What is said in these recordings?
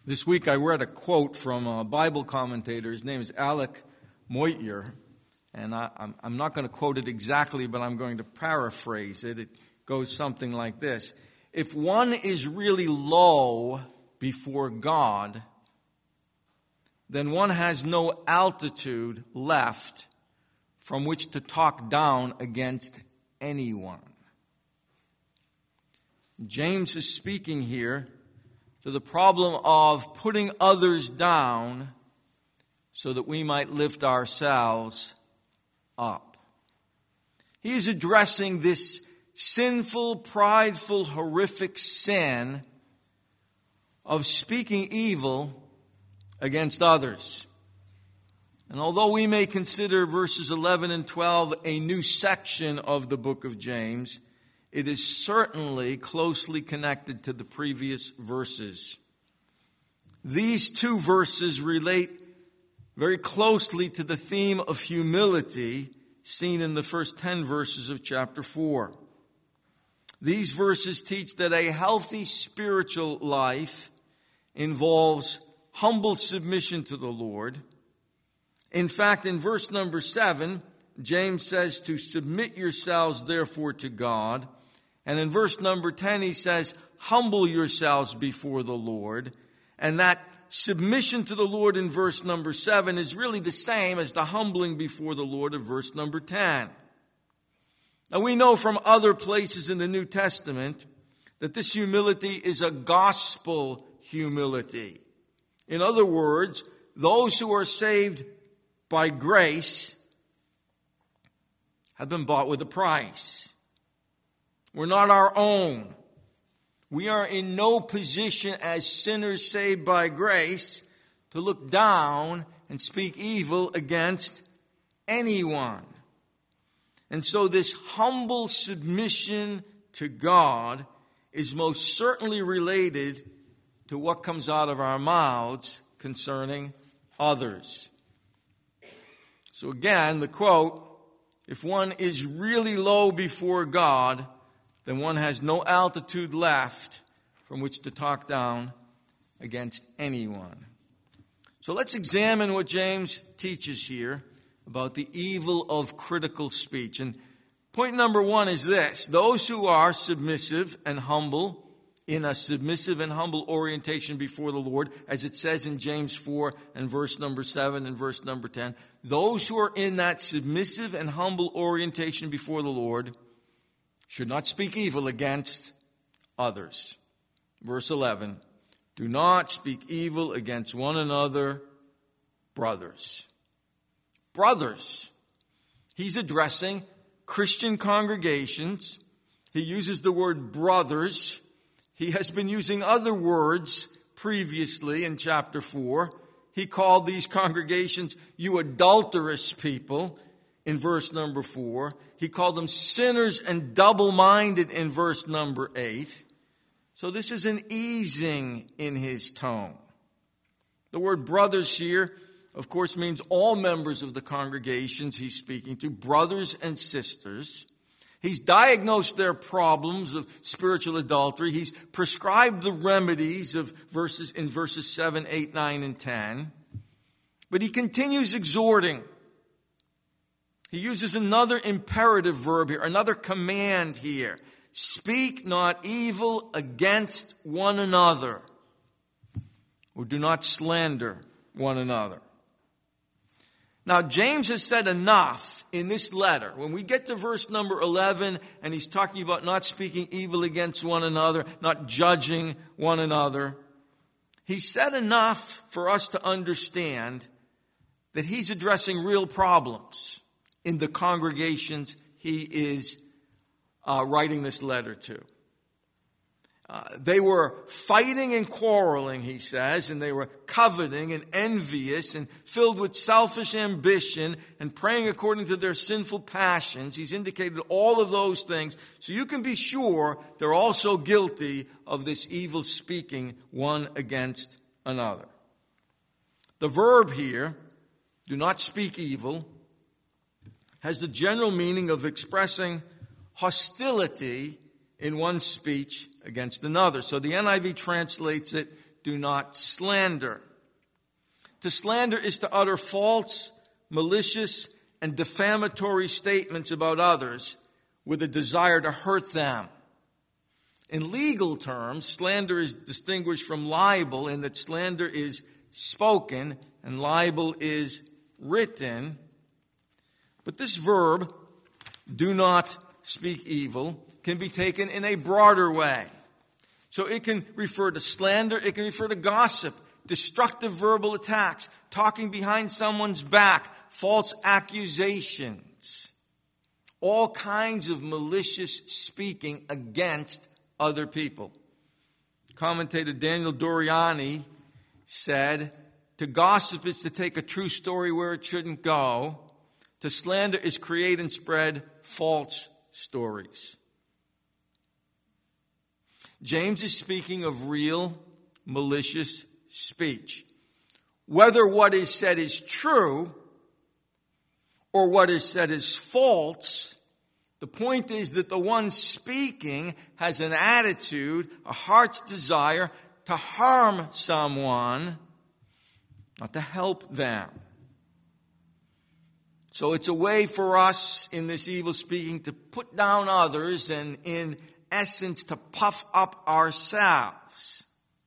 This week I read a quote from a Bible commentator. His name is Alec Motyer, and I'm not going to quote it exactly, but I'm going to paraphrase it. It goes something like this. If one is really low before God, then one has no altitude left from which to talk down against anyone. James is speaking here to the problem of putting others down so that we might lift ourselves up. He is addressing this sinful, prideful, horrific sin of speaking evil against others. And although we may consider verses 11 and 12 a new section of the book of James, it is certainly closely connected to the previous verses. These two verses relate very closely to the theme of humility seen in the first 10 verses of chapter 4. These verses teach that a healthy spiritual life involves humble submission to the Lord. In fact, in verse number 7, James says to submit yourselves therefore to God. And in verse number 10, he says, humble yourselves before the Lord. And that submission to the Lord in verse number 7 is really the same as the humbling before the Lord of verse number 10. Now we know from other places in the New Testament that this humility is a gospel humility. In other words, those who are saved by grace have been bought with a price. We're not our own. We are in no position as sinners saved by grace to look down and speak evil against anyone. And so this humble submission to God is most certainly related to what comes out of our mouths concerning others. So again, the quote, if one is really low before God, then one has no altitude left from which to talk down against anyone. So let's examine what James teaches here about the evil of critical speech. And point number 1 is this. Those who are submissive and humble, in a submissive and humble orientation before the Lord, as it says in James 4 and verse number 7 and verse number 10, those who are in that submissive and humble orientation before the Lord should not speak evil against others. Verse 11, do not speak evil against one another, brothers. Brothers. He's addressing Christian congregations. He uses the word brothers. He has been using other words previously in chapter 4. He called these congregations, you adulterous people, in verse number 4. He called them sinners and double-minded in verse number 8. So this is an easing in his tone. The word brothers here, of course, means all members of the congregations he's speaking to, brothers and sisters. He's diagnosed their problems of spiritual adultery. He's prescribed the remedies of verses 7, 8, 9, and 10. But he continues exhorting. He uses another imperative verb here, another command here. Speak not evil against one another, or do not slander one another. Now, James has said enough in this letter. When we get to verse number 11, and he's talking about not speaking evil against one another, not judging one another, he said enough for us to understand that he's addressing real problems in the congregations he is writing this letter to. They were fighting and quarreling, he says, and they were coveting and envious and filled with selfish ambition and praying according to their sinful passions. He's indicated all of those things. So you can be sure they're also guilty of this evil speaking one against another. The verb here, do not speak evil, has the general meaning of expressing hostility in one's speech against another. So the NIV translates it, do not slander. To slander is to utter false, malicious, and defamatory statements about others with a desire to hurt them. In legal terms, slander is distinguished from libel in that slander is spoken and libel is written. But this verb, do not speak evil, can be taken in a broader way. So it can refer to slander, it can refer to gossip, destructive verbal attacks, talking behind someone's back, false accusations, all kinds of malicious speaking against other people. Commentator Daniel Doriani said, to gossip is to take a true story where it shouldn't go. To slander is create and spread false stories. James is speaking of real, malicious speech. Whether what is said is true or what is said is false, the point is that the one speaking has an attitude, a heart's desire to harm someone, not to help them. So it's a way for us in this evil speaking to put down others and in essence to puff up ourselves.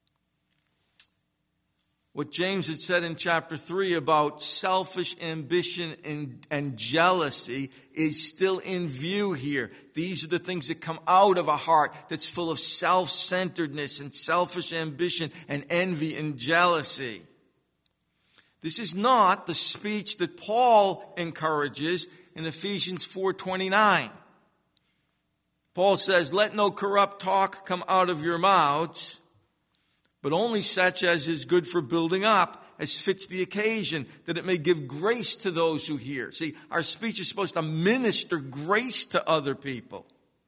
What James had said in chapter 3 about selfish ambition and jealousy is still in view here. These are the things that come out of a heart that's full of self-centeredness and selfish ambition and envy and jealousy. This is not the speech that Paul encourages in Ephesians 4:29. Paul says, let no corrupt talk come out of your mouths, but only such as is good for building up, as fits the occasion, that it may give grace to those who hear. See, our speech is supposed to minister grace to other people.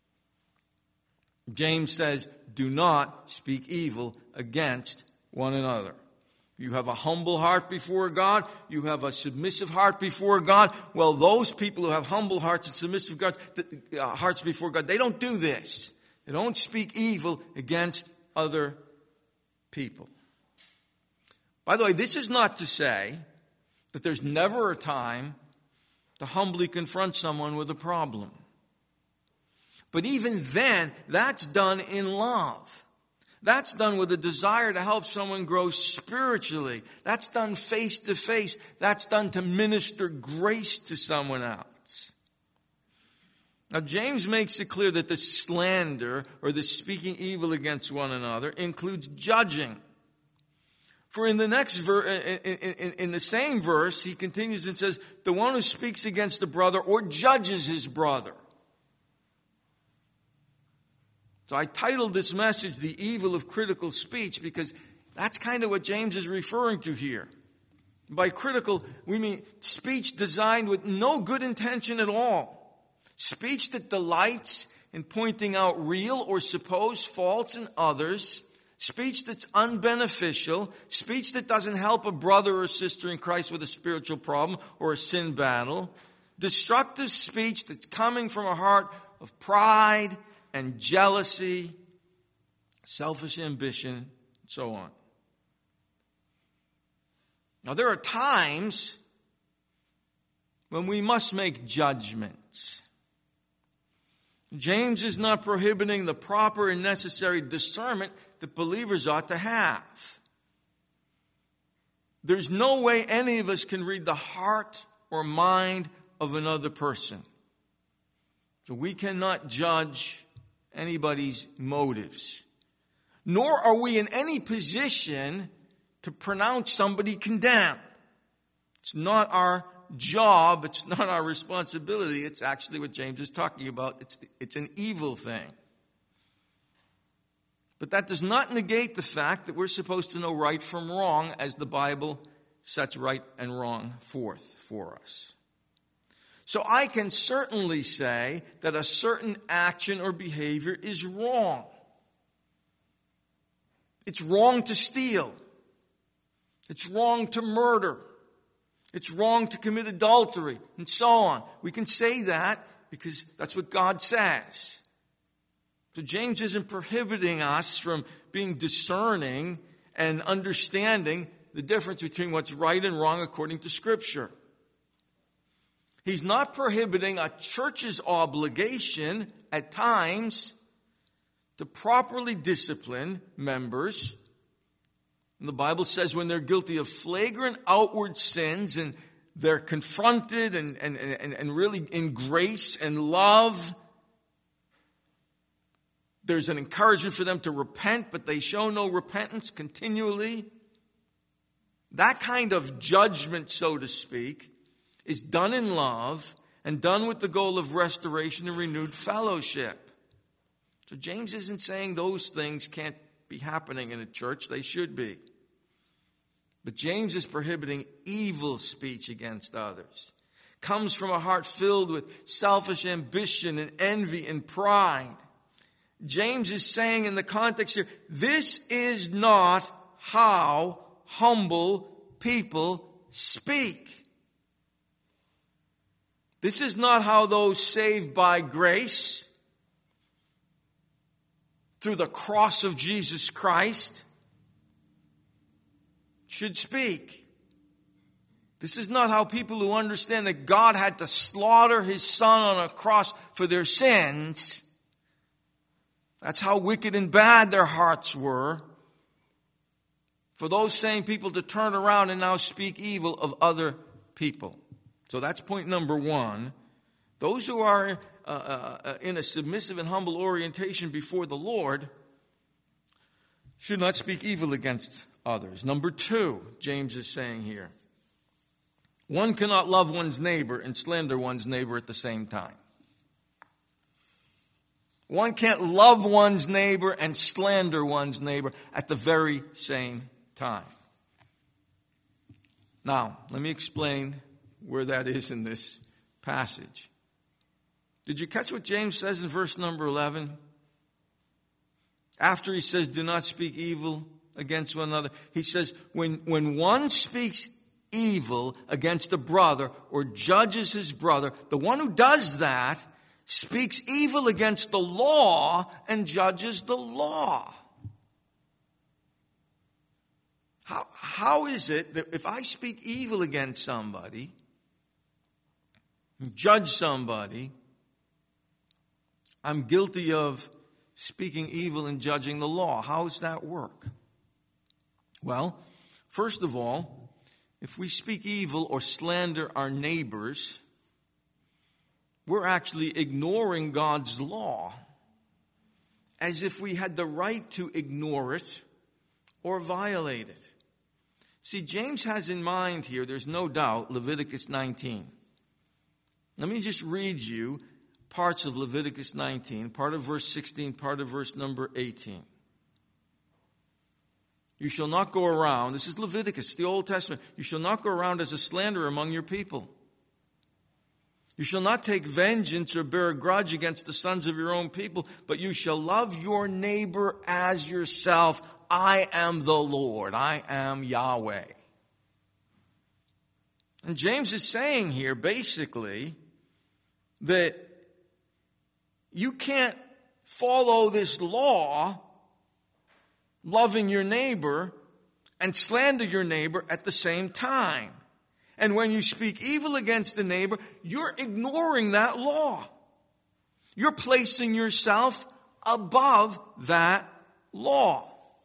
James says, do not speak evil against one another. You have a humble heart before God. You have a submissive heart before God. Well, those people who have humble hearts and submissive hearts before God, they don't do this. They don't speak evil against other people. By the way, this is not to say that there's never a time to humbly confront someone with a problem. But even then, that's done in love. That's done with a desire to help someone grow spiritually. That's done face to face. That's done to minister grace to someone else. Now, James makes it clear that the slander or the speaking evil against one another includes judging. For in the next in the same verse, he continues and says, the one who speaks against a brother or judges his brother. So I titled this message, The Evil of Critical Speech, because that's kind of what James is referring to here. By critical, we mean speech designed with no good intention at all. Speech that delights in pointing out real or supposed faults in others. Speech that's unbeneficial. Speech that doesn't help a brother or sister in Christ with a spiritual problem or a sin battle. Destructive speech that's coming from a heart of pride and jealousy, selfish ambition, and so on. Now, there are times when we must make judgments. James is not prohibiting the proper and necessary discernment that believers ought to have. There's no way any of us can read the heart or mind of another person. So we cannot judge anybody's motives. Nor are we in any position to pronounce somebody condemned. It's not our job. It's not our responsibility. It's actually what James is talking about. It's an evil thing. But that does not negate the fact that we're supposed to know right from wrong as the Bible sets right and wrong forth for us. So I can certainly say that a certain action or behavior is wrong. It's wrong to steal. It's wrong to murder. It's wrong to commit adultery, and so on. We can say that because that's what God says. So James isn't prohibiting us from being discerning and understanding the difference between what's right and wrong according to Scripture. He's not prohibiting a church's obligation at times to properly discipline members. And the Bible says when they're guilty of flagrant outward sins and they're confronted and really in grace and love, there's an encouragement for them to repent, but they show no repentance continually. That kind of judgment, so to speak, is done in love and done with the goal of restoration and renewed fellowship. So James isn't saying those things can't be happening in a church. They should be. But James is prohibiting evil speech against others. Comes from a heart filled with selfish ambition and envy and pride. James is saying in the context here, this is not how humble people speak. This is not how those saved by grace through the cross of Jesus Christ should speak. This is not how people who understand that God had to slaughter his Son on a cross for their sins. That's how wicked and bad their hearts were. For those same people to turn around and now speak evil of other people. So that's point number one. Those who are in a submissive and humble orientation before the Lord should not speak evil against others. Number two, James is saying here, one cannot love one's neighbor and slander one's neighbor at the same time. One can't love one's neighbor and slander one's neighbor at the very same time. Now, let me explain where that is in this passage. Did you catch what James says in verse number 11? After he says, do not speak evil against one another, he says, when one speaks evil against a brother or judges his brother, the one who does that speaks evil against the law and judges the law. How is it that if I speak evil against somebody, judge somebody, I'm guilty of speaking evil and judging the law? How does that work? Well, first of all, if we speak evil or slander our neighbors, we're actually ignoring God's law as if we had the right to ignore it or violate it. See, James has in mind here, there's no doubt, Leviticus 19. Let me just read you parts of Leviticus 19, part of verse 16, part of verse number 18. You shall not go around, this is Leviticus, the Old Testament, you shall not go around as a slanderer among your people. You shall not take vengeance or bear a grudge against the sons of your own people, but you shall love your neighbor as yourself. I am the Lord. I am Yahweh. And James is saying here basically that you can't follow this law, loving your neighbor, and slander your neighbor at the same time. And when you speak evil against the neighbor, you're ignoring that law. You're placing yourself above that law.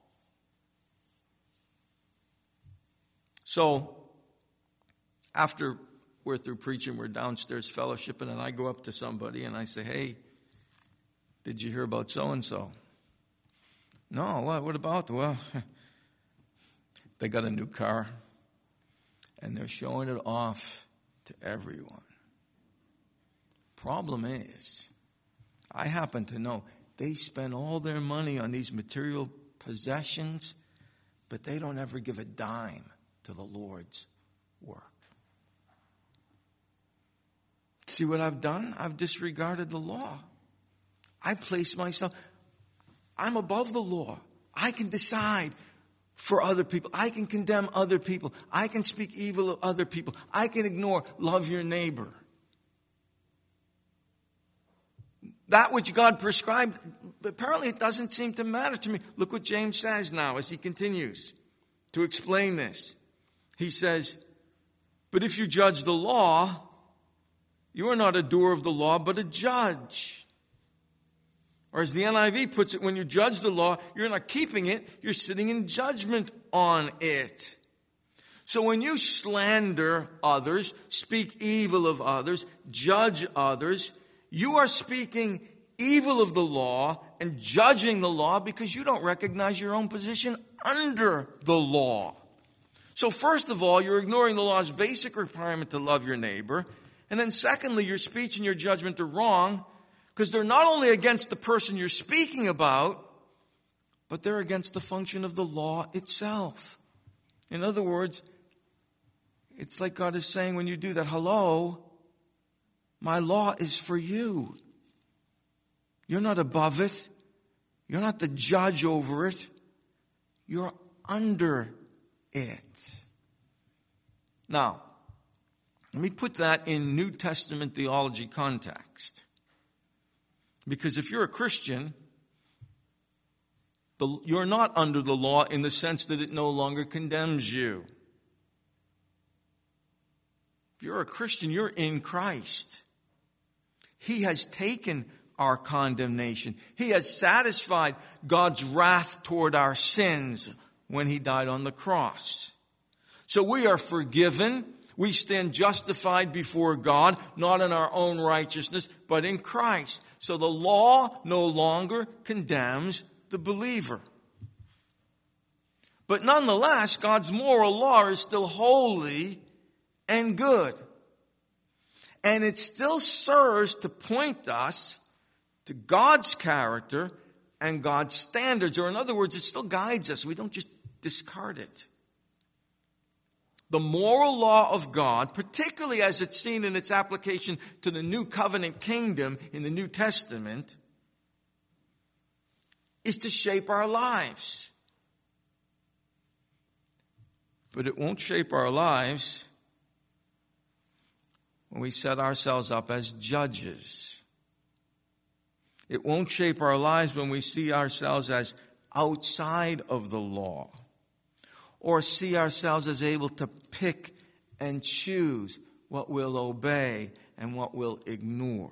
So, after we're through preaching, we're downstairs fellowshipping, and I go up to somebody and I say, hey, did you hear about so-and-so? No, what about? Well, they got a new car, and they're showing it off to everyone. Problem is, I happen to know they spend all their money on these material possessions, but they don't ever give a dime to the Lord's work. See what I've done? I've disregarded the law. I place myself, I'm above the law. I can decide for other people. I can condemn other people. I can speak evil of other people. I can ignore, love your neighbor. That which God prescribed, apparently it doesn't seem to matter to me. Look what James says now as he continues. to explain this. He says, but if you judge the law, you are not a doer of the law, but a judge. Or as the NIV puts it, when you judge the law, you're not keeping it, you're sitting in judgment on it. So when you slander others, speak evil of others, judge others, you are speaking evil of the law and judging the law because you don't recognize your own position under the law. So first of all, you're ignoring the law's basic requirement to love your neighbor. And then secondly, your speech and your judgment are wrong because they're not only against the person you're speaking about, but they're against the function of the law itself. In other words, it's like God is saying when you do that, hello, my law is for you. You're not above it. You're not the judge over it. You're under it. Now, let me put that in New Testament theology context. Because if you're a Christian, you're not under the law in the sense that it no longer condemns you. If you're a Christian, you're in Christ. He has taken our condemnation. He has satisfied God's wrath toward our sins when He died on the cross. So we are forgiven. We stand justified before God, not in our own righteousness, but in Christ. So the law no longer condemns the believer. But nonetheless, God's moral law is still holy and good. And it still serves to point us to God's character and God's standards. Or in other words, it still guides us. We don't just discard it. The moral law of God, particularly as it's seen in its application to the New Covenant kingdom in the New Testament, is to shape our lives. But it won't shape our lives when we set ourselves up as judges. It won't shape our lives when we see ourselves as outside of the law, or see ourselves as able to pick and choose what we'll obey and what we'll ignore.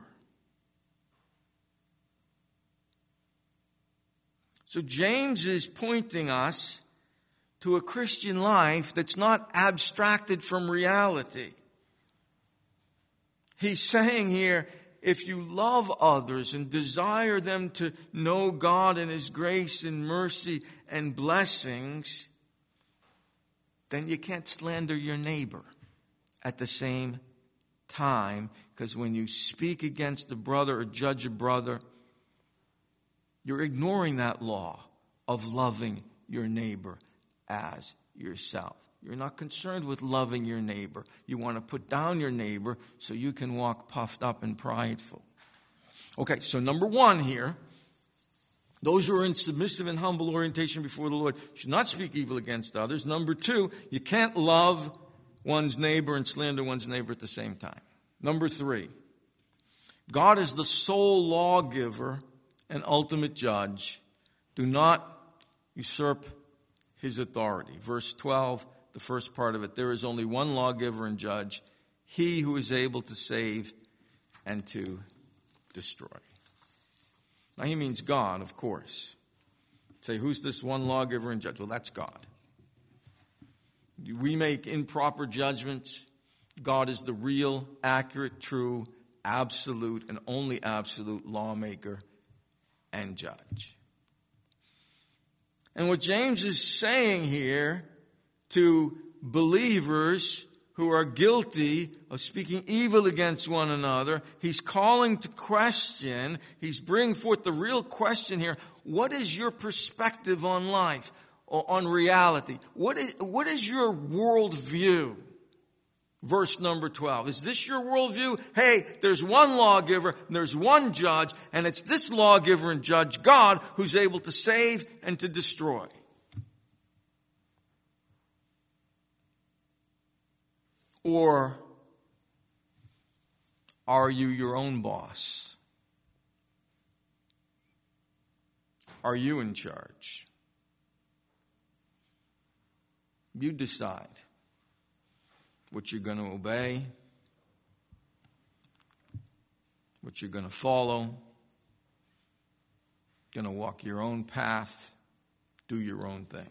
So James is pointing us to a Christian life that's not abstracted from reality. He's saying here, if you love others and desire them to know God and His grace and mercy and blessings, then you can't slander your neighbor at the same time. Because when you speak against a brother or judge a brother, you're ignoring that law of loving your neighbor as yourself. You're not concerned with loving your neighbor. You want to put down your neighbor so you can walk puffed up and prideful. Okay, so number one here, those who are in submissive and humble orientation before the Lord should not speak evil against others. Number two, you can't love one's neighbor and slander one's neighbor at the same time. Number three, God is the sole lawgiver and ultimate judge. Do not usurp His authority. Verse 12, the first part of it, there is only one lawgiver and judge, He who is able to save and to destroy. Now he means God, of course. Say, who's this one lawgiver and judge? Well, that's God. We make improper judgments. God is the real, accurate, true, absolute, and only absolute lawmaker and judge. And what James is saying here to believers who are guilty of speaking evil against one another, he's calling to question, he's bringing forth the real question here. What is your perspective on life, or on reality? What is your worldview? Verse number 12. Is this your worldview? Hey, there's one lawgiver, and there's one judge, and it's this lawgiver and judge, God, who's able to save and to destroy. Or are you your own boss? Are you in charge? You decide what you're going to obey, what you're going to follow, going to walk your own path, do your own thing.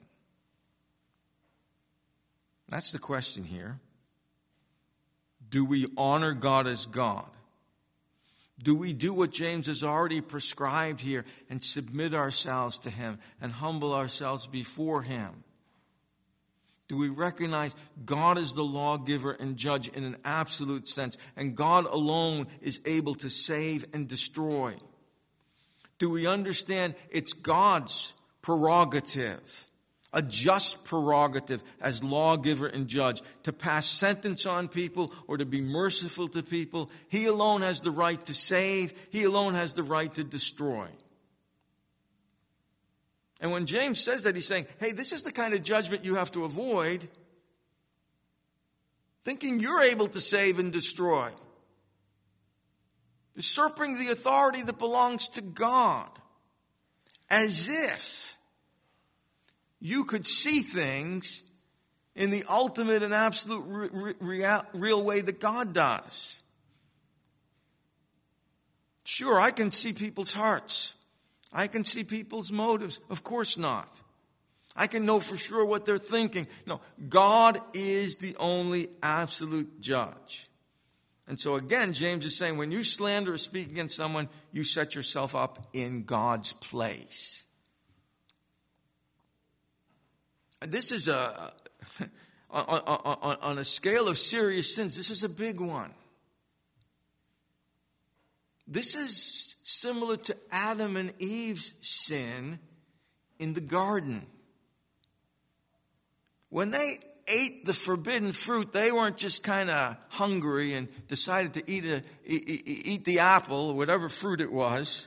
That's the question here. Do we honor God as God? Do we do what James has already prescribed here and submit ourselves to Him and humble ourselves before Him? Do we recognize God is the lawgiver and judge in an absolute sense, and God alone is able to save and destroy? Do we understand it's God's prerogative, a just prerogative as lawgiver and judge, to pass sentence on people or to be merciful to people? He alone has the right to save. He alone has the right to destroy. And when James says that, he's saying, hey, this is the kind of judgment you have to avoid, thinking you're able to save and destroy, usurping the authority that belongs to God, as if you could see things in the ultimate and absolute real way that God does. Sure, I can see people's hearts. I can see people's motives. Of course not. I can know for sure what they're thinking. No, God is the only absolute judge. And so again, James is saying, when you slander or speak against someone, you set yourself up in God's place. This is on a scale of serious sins, this is a big one. This is similar to Adam and Eve's sin in the garden. When they ate the forbidden fruit, they weren't just kind of hungry and decided to eat the apple or whatever fruit it was.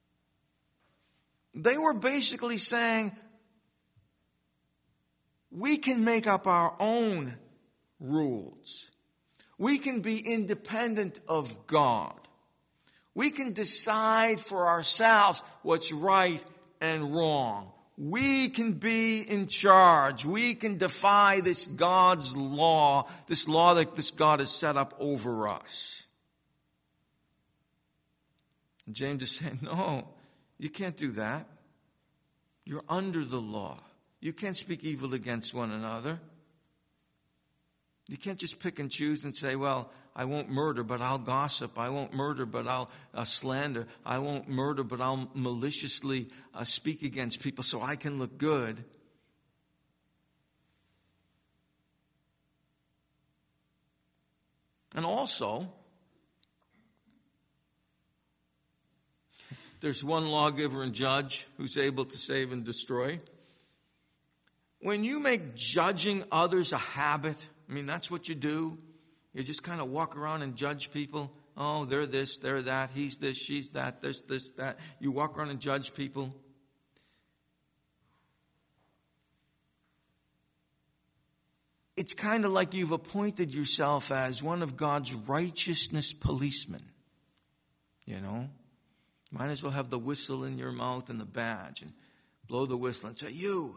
They were basically saying, we can make up our own rules. We can be independent of God. We can decide for ourselves what's right and wrong. We can be in charge. We can defy this God's law, this law that this God has set up over us. And James is saying, no, you can't do that. You're under the law. You can't speak evil against one another. You can't just pick and choose and say, well, I won't murder, but I'll gossip. I won't murder, but I'll slander. I won't murder, but I'll maliciously speak against people so I can look good. And also, there's one lawgiver and judge who's able to save and destroy. When you make judging others a habit, I mean, that's what you do. You just kind of walk around and judge people. Oh, they're this, they're that, he's this, she's that, this, that. You walk around and judge people. It's kind of like you've appointed yourself as one of God's righteousness policemen. You know? Might as well have the whistle in your mouth and the badge and blow the whistle and say, you.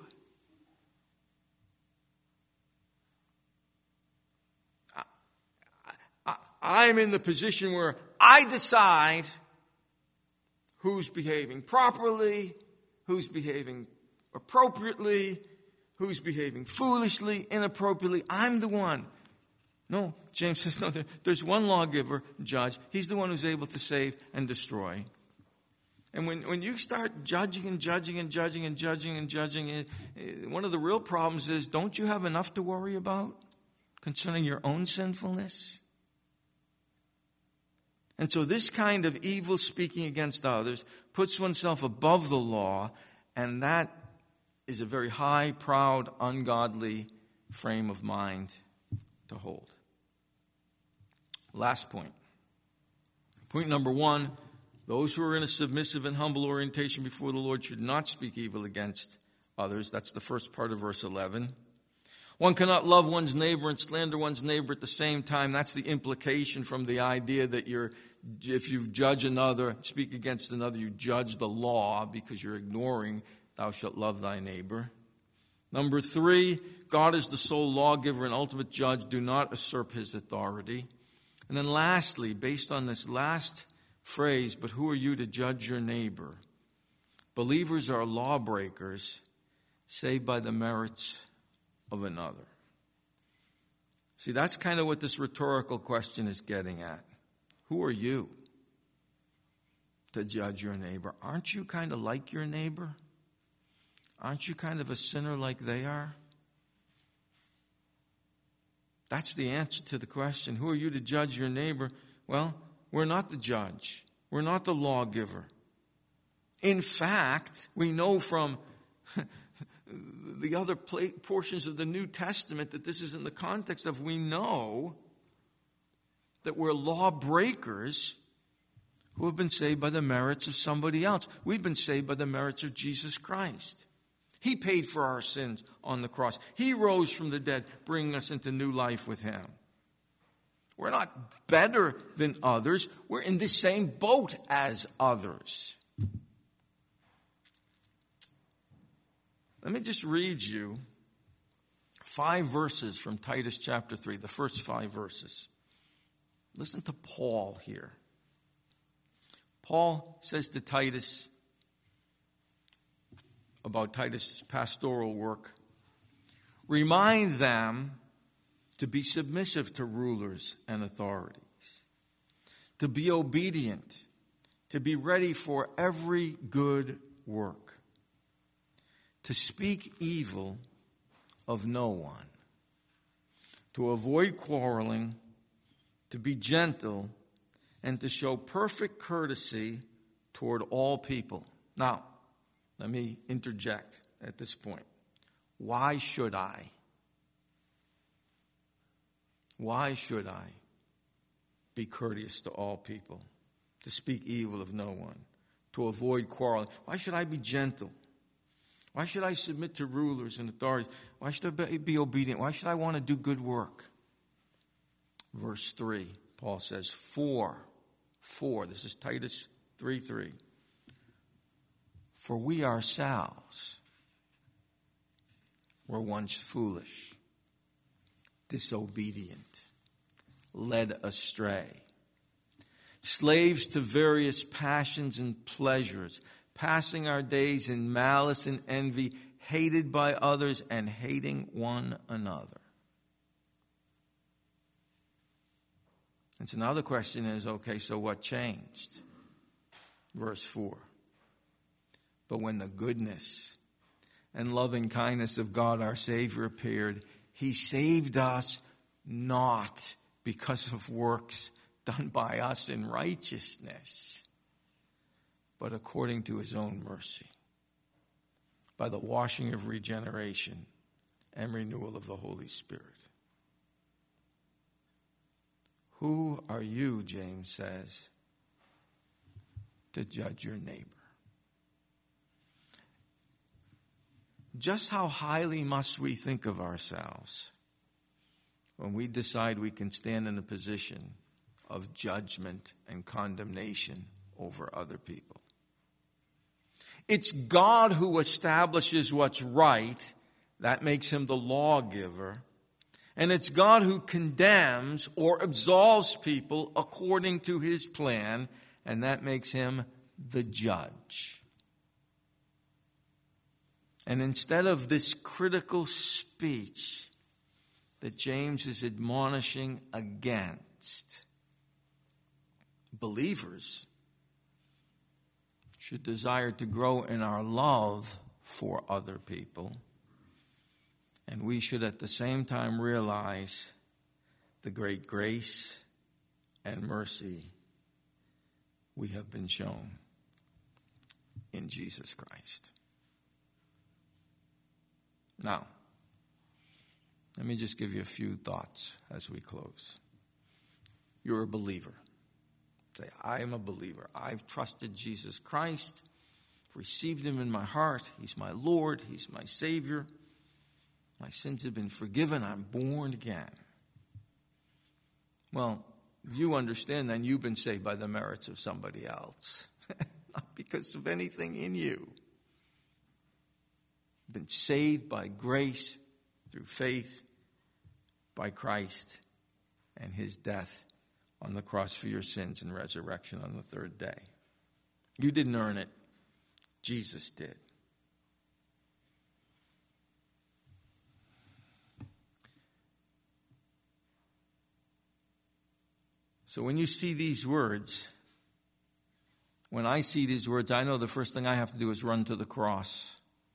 I'm in the position where I decide who's behaving properly, who's behaving appropriately, who's behaving foolishly, inappropriately. I'm the one. No, James says, no, there's one lawgiver, judge. He's the one who's able to save and destroy. And when you start judging and judging and judging and judging and judging, one of the real problems is, don't you have enough to worry about concerning your own sinfulness? And so this kind of evil speaking against others puts oneself above the law, and that is a very high, proud, ungodly frame of mind to hold. Last point. Point number 1, those who are in a submissive and humble orientation before the Lord should not speak evil against others. That's the first part of verse 11. One cannot love one's neighbor and slander one's neighbor at the same time. That's the implication from the idea that if you judge another, speak against another, you judge the law because you're ignoring thou shalt love thy neighbor. Number 3, God is the sole lawgiver and ultimate judge. Do not usurp his authority. And then lastly, based on this last phrase, but who are you to judge your neighbor? Believers are lawbreakers saved by the merits of another. See, that's kind of what this rhetorical question is getting at. Who are you to judge your neighbor? Aren't you kind of like your neighbor? Aren't you kind of a sinner like they are? That's the answer to the question. Who are you to judge your neighbor? Well, we're not the judge. We're not the lawgiver. In fact, we know from the other portions of the New Testament that this is in the context of we know that we're lawbreakers who have been saved by the merits of somebody else. We've been saved by the merits of Jesus Christ. He paid for our sins on the cross. He rose from the dead, bringing us into new life with him. We're not better than others. We're in the same boat as others. Let me just read you 5 verses from Titus chapter 3, the first 5 verses. Listen to Paul here. Paul says to Titus about Titus' pastoral work, remind them to be submissive to rulers and authorities, to be obedient, to be ready for every good work, to speak evil of no one, to avoid quarreling, to be gentle, and to show perfect courtesy toward all people. Now, let me interject at this point. Why should I? Why should I be courteous to all people, to speak evil of no one, to avoid quarreling? Why should I be gentle? Why should I submit to rulers and authorities? Why should I be obedient? Why should I want to do good work? Verse 3, Paul says, For, this is Titus 3:3. For we ourselves were once foolish, disobedient, led astray, slaves to various passions and pleasures, passing our days in malice and envy, hated by others and hating one another. And so now the question is, okay, so what changed? Verse 4. But when the goodness and loving kindness of God our Savior appeared, he saved us not because of works done by us in righteousness, but according to his own mercy, by the washing of regeneration and renewal of the Holy Spirit. Who are you, James says, to judge your neighbor? Just how highly must we think of ourselves when we decide we can stand in a position of judgment and condemnation over other people? It's God who establishes what's right. That makes him the lawgiver. And it's God who condemns or absolves people according to his plan. And that makes him the judge. And instead of this critical speech that James is admonishing against, believers should desire to grow in our love for other people. And we should at the same time realize the great grace and mercy we have been shown in Jesus Christ. Now, let me just give you a few thoughts as we close. You're a believer. Say, I am a believer. I've trusted Jesus Christ, received him in my heart. He's my Lord. He's my Savior. My sins have been forgiven. I'm born again. Well, you understand then you've been saved by the merits of somebody else, not because of anything in you. been saved by grace through faith by Christ and his death on the cross for your sins and resurrection on the third day. You didn't earn it. Jesus did. So when you see these words, when I see these words, I know the first thing I have to do is run to the cross.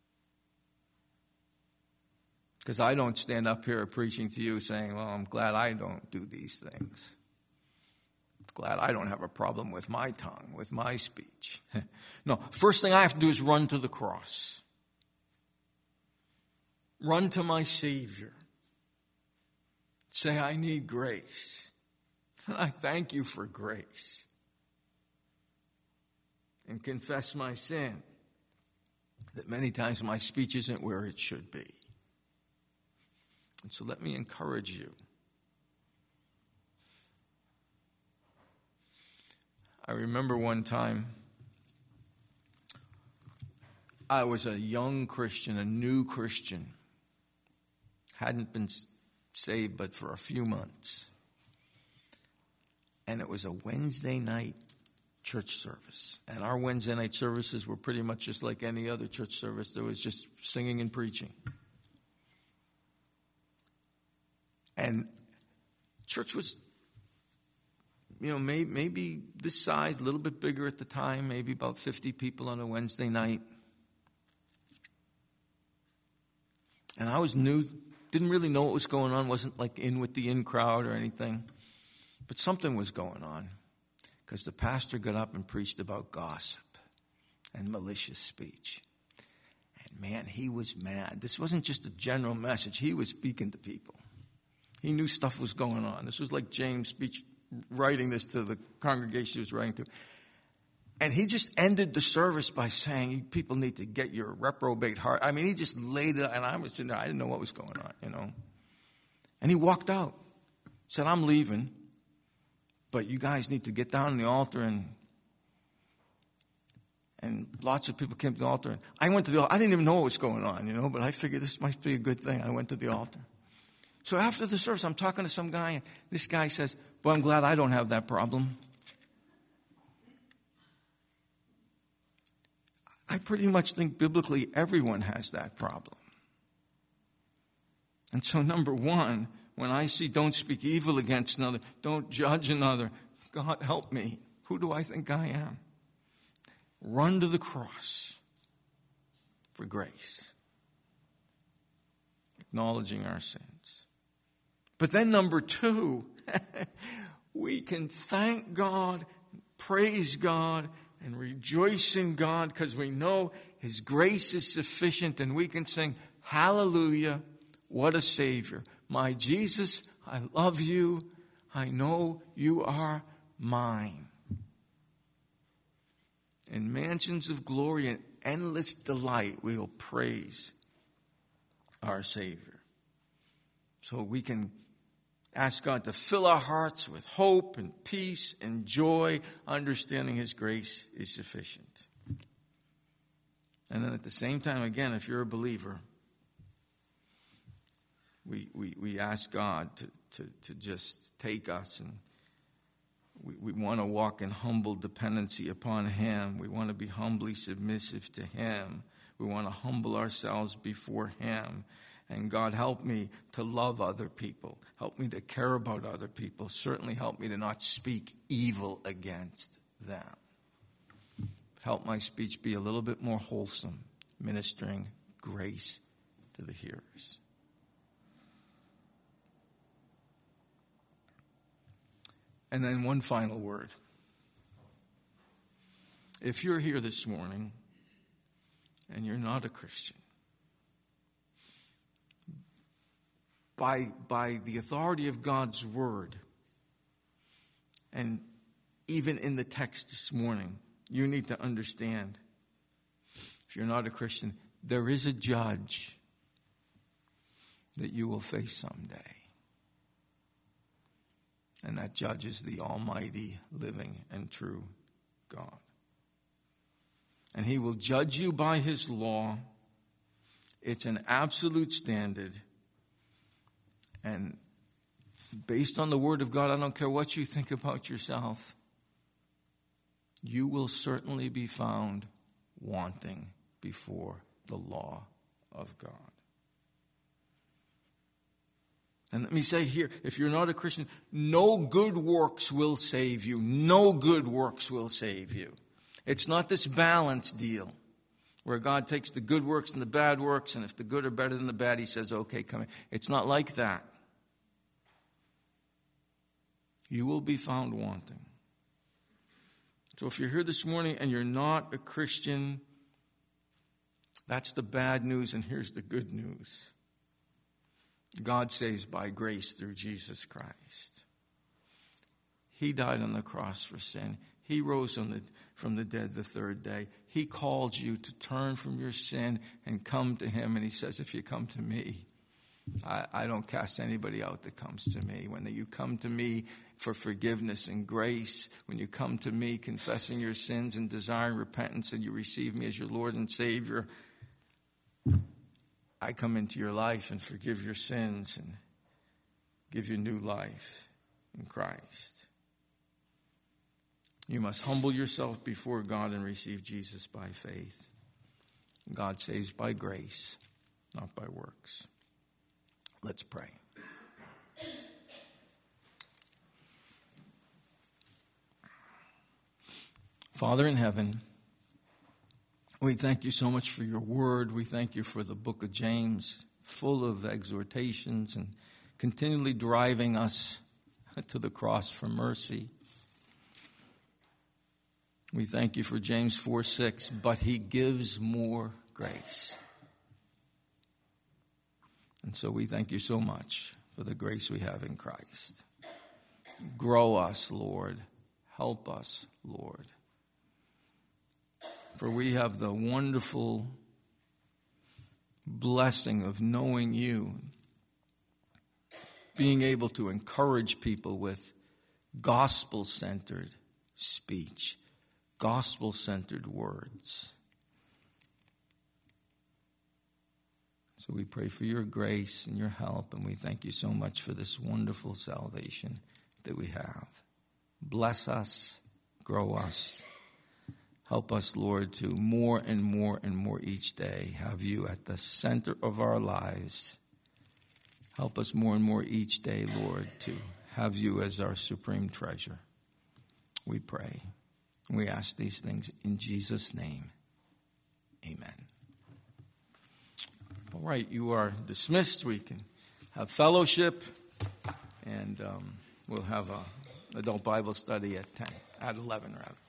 Because I don't stand up here preaching to you saying, well, I'm glad I don't do these things. Glad I don't have a problem with my tongue, with my speech. No, first thing I have to do is run to the cross. Run to my Savior. Say, I need grace. And I thank you for grace. And confess my sin. That many times my speech isn't where it should be. And so let me encourage you. I remember one time I was a young Christian, a new Christian. Hadn't been saved but for a few months. And it was a Wednesday night church service. And our Wednesday night services were pretty much just like any other church service. There was just singing and preaching. And church was, maybe this size, a little bit bigger at the time, maybe about 50 people on a Wednesday night. And I was new, didn't really know what was going on, wasn't like in with the in crowd or anything. But something was going on because the pastor got up and preached about gossip and malicious speech. And man, he was mad. This wasn't just a general message. He was speaking to people. He knew stuff was going on. This was like James' speech, writing this to the congregation he was writing to. And he just ended the service by saying, people need to get your reprobate heart. I mean, he just laid it, and I was sitting there. I didn't know what was going on, And he walked out, said, I'm leaving, but you guys need to get down on the altar. And lots of people came to the altar. And I went to the altar. I didn't even know what was going on, but I figured this might be a good thing. I went to the altar. So after the service, I'm talking to some guy, and this guy says, boy, I'm glad I don't have that problem. I pretty much think biblically everyone has that problem. And so number one, when I see don't speak evil against another, don't judge another, God help me. Who do I think I am? Run to the cross for grace. Acknowledging our sins. But then number two, we can thank God, praise God, and rejoice in God because we know His grace is sufficient, and we can sing, hallelujah, what a Savior. My Jesus, I love you. I know you are mine. In mansions of glory and endless delight, we will praise our Savior. So we can ask God to fill our hearts with hope and peace and joy, understanding His grace is sufficient. And then at the same time, again, if you're a believer, we ask God to just take us, and we want to walk in humble dependency upon Him. We want to be humbly submissive to Him. We want to humble ourselves before Him. And God, help me to love other people. Help me to care about other people. Certainly help me to not speak evil against them. Help my speech be a little bit more wholesome, ministering grace to the hearers. And then one final word. If you're here this morning and you're not a Christian, by the authority of God's word, and even in the text this morning, you need to understand, if you're not a Christian, there is a judge that you will face someday. And that judge is the almighty, living, and true God. And He will judge you by His law It's an absolute standard. And based on the Word of God, I don't care what you think about yourself, you will certainly be found wanting before the law of God. And let me say here, if you're not a Christian, no good works will save you. No good works will save you. It's not this balance deal where God takes the good works and the bad works, and if the good are better than the bad, he says, okay, come in. It's not like that. You will be found wanting. So if you're here this morning and you're not a Christian, that's the bad news, and here's the good news. God saves by grace through Jesus Christ. He died on the cross for sin. He rose from the dead the third day. He called you to turn from your sin and come to him. And he says, if you come to me, I don't cast anybody out that comes to me. When you come to me for forgiveness and grace, when you come to me confessing your sins and desiring repentance, and you receive me as your Lord and Savior, I come into your life and forgive your sins and give you new life in Christ. You must humble yourself before God and receive Jesus by faith. God saves by grace, not by works. Let's pray. Father in heaven, we thank you so much for your word. We thank you for the book of James, full of exhortations and continually driving us to the cross for mercy. We thank you for James 4:6, but he gives more grace. And so we thank you so much for the grace we have in Christ. Grow us, Lord. Help us, Lord. For we have the wonderful blessing of knowing you, being able to encourage people with gospel-centered speech, gospel-centered words. So we pray for your grace and your help, and we thank you so much for this wonderful salvation that we have. Bless us, grow us. Help us, Lord, to more and more and more each day have you at the center of our lives. Help us more and more each day, Lord, to have you as our supreme treasure. We pray. We ask these things in Jesus' name. Amen. All right, you are dismissed. We can have fellowship, and we'll have an adult Bible study at 11 rather.